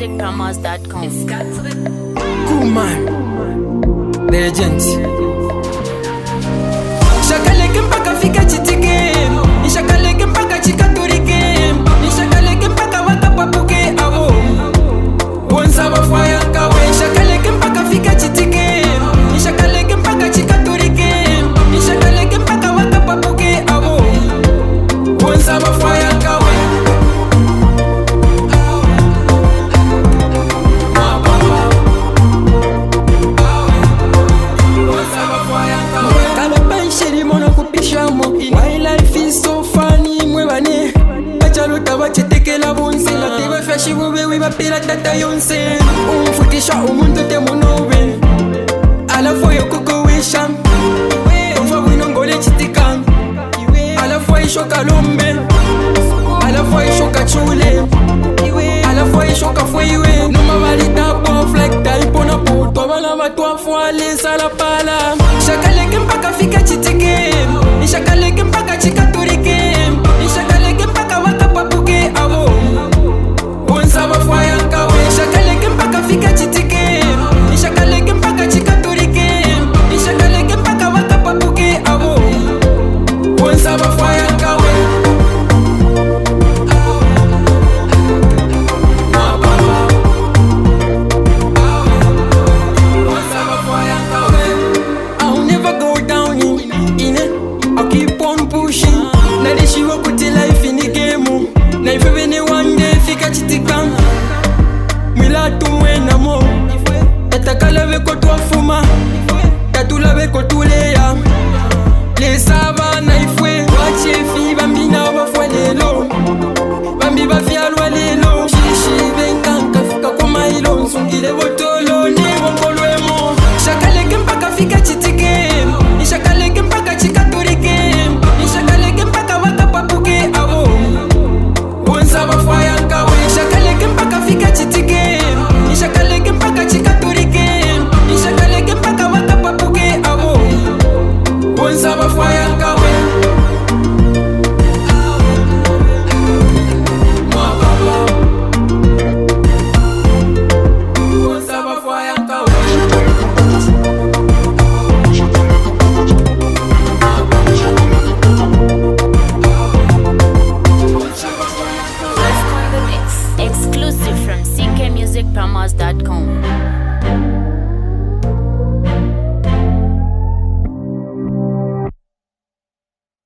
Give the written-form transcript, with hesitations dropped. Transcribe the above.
ZambianMusicPromos.com. Kuman Legend Shakaleke mpaka fika chitike Nishakaleke mpaka chikaturike Nishakaleke mpaka wakapapuke abo Wonsa wafaya kawe Shakaleke mpaka fika chitike Nishakaleke mpaka chikaturike Nishakaleke mpaka wakapapuke abo Wonsa wafaya kawe My life is so funny, mwebane Bachaluta bachetekela bonse Lativa fashi wewe wibapira tata yonse Umfutisha umuntu temunobe Alafo yokoko wisha Umfa winongole chitika Alafo ishoka lombe Alafo ishoka chule Alafo ishoka fwewe Numa valita po flag type na puto Abala batwa fwale salapala Shakaleke mpaka fika chitike Nishakaleke mpaka chikaturike Nishakaleke mpaka wakapapuke abo Wonsa wafaya kawe Nishakaleke mpaka fika chitike Nishakaleke mpaka chikaturike Nishakaleke mpaka wakapapuke abo Wonsa wafaya kawe I'll never go down in it I'll keep on pushing Nadishi wakuti life in the game Na if any one day fika chitika Mila tumwe na mo Tatakala weko tuafuma Tatula weko tulea Lesava na ifwe Wache fi bambi na wafwa lelo Bambi bafia